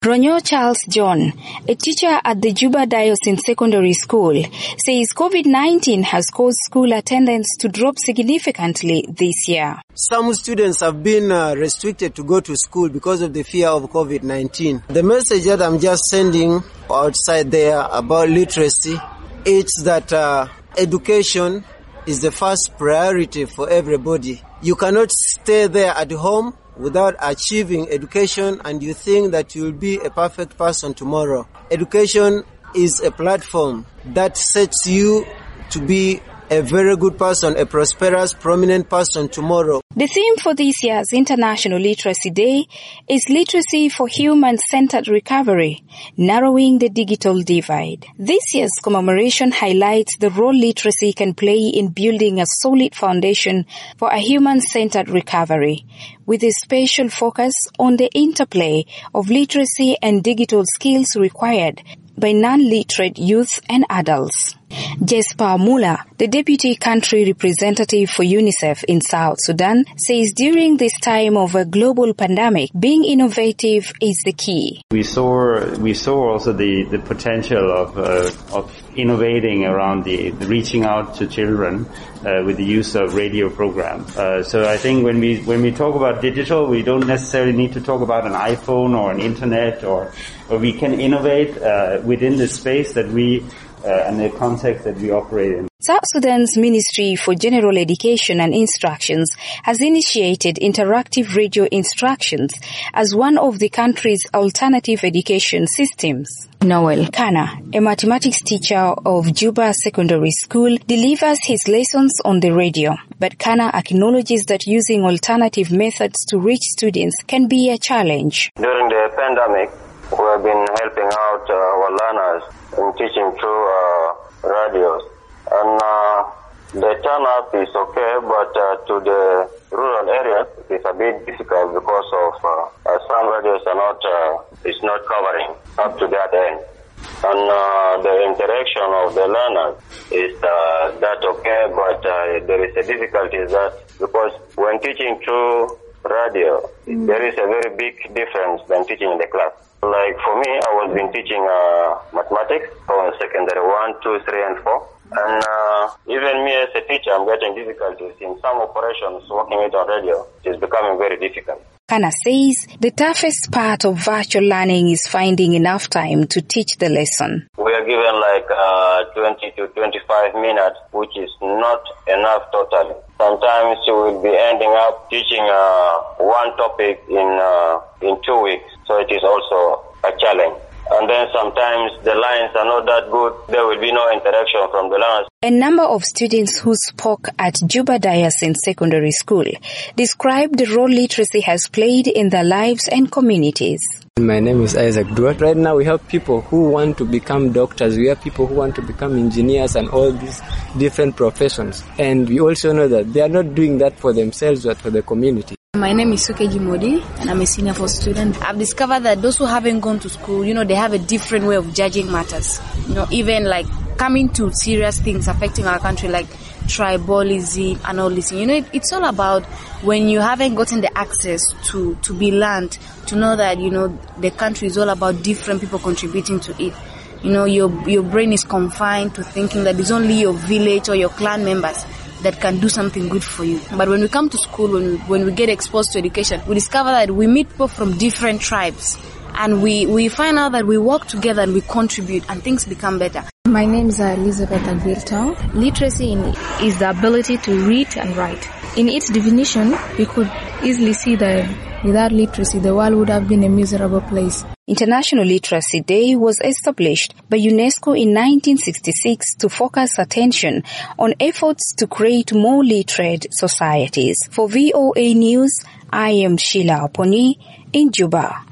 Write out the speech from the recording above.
Ronyo Charles John, a teacher at the Juba Diocesan Secondary School, says COVID-19 has caused school attendance to drop significantly this year. Some students have been restricted to go to school because of the fear of COVID-19. The message that I'm just sending outside there about literacy is that education is the first priority for everybody. You cannot stay there at home without achieving education and you think that you'll be a perfect person tomorrow. Education is a platform that sets you to be a very good person, a prosperous, prominent person tomorrow. The theme for this year's International Literacy Day is Literacy for Human-Centered Recovery, Narrowing the Digital Divide. This year's commemoration highlights the role literacy can play in building a solid foundation for a human-centered recovery, with a special focus on the interplay of literacy and digital skills required by non-literate youth and adults. Jesper Muller, the Deputy Country Representative for UNICEF in South Sudan, says during this time of a global pandemic, being innovative is the key. We saw also the potential of innovating around the reaching out to children with the use of radio programs. So I think when we talk about digital, we don't necessarily need to talk about an iPhone or an internet, or we can innovate within the space that we and the context that we operate in. South Sudan's Ministry for General Education and Instructions has initiated interactive radio instructions as one of the country's alternative education systems. Noel Kana, a mathematics teacher of Juba Secondary School, delivers his lessons on the radio. But Kana acknowledges that using alternative methods to reach students can be a challenge. During the pandemic, we have been helping out our learners in teaching through radios. And the turn-up is okay, but to the rural areas, it's a bit difficult because of some radios are not covering up to that end. And the interaction of the learners is that okay, but there is a difficulty that because when teaching through radio, there is a very big difference than teaching in the class. Like for me, I was been teaching mathematics from secondary 1, 2, 3, and 4. And even me as a teacher, I'm getting difficulties in some operations working it on radio. It is becoming very difficult. Kana says the toughest part of virtual learning is finding enough time to teach the lesson. We are given like 20 to 25 minutes, which is not enough totally. Sometimes you will be ending up teaching one topic in 2 weeks. So it is also a challenge. And then sometimes the lines are not that good. There will be no interaction from the learners. A number of students who spoke at Juba Diocesan Secondary School described the role literacy has played in their lives and communities. My name is Isaac Duart. Right now we have people who want to become doctors. We have people who want to become engineers and all these different professions. And we also know that they are not doing that for themselves but for the community. My name is Sukeji Modi and I'm a senior for student. I've discovered that those who haven't gone to school, they have a different way of judging matters. Even like coming to serious things affecting our country like tribalism and all this. It's all about when you haven't gotten the access to be learned, to know that, the country is all about different people contributing to it. Your brain is confined to thinking that it's only your village or your clan members that can do something good for you. But when we come to school, when we get exposed to education, we discover that we meet people from different tribes and we find out that we work together and we contribute and things become better. My name is Elizabeth Agwirtao. Literacy is the ability to read and write. In its definition, we could easily see that without literacy, the world would have been a miserable place. International Literacy Day was established by UNESCO in 1966 to focus attention on efforts to create more literate societies. For VOA News, I am Sheila Oponi in Juba.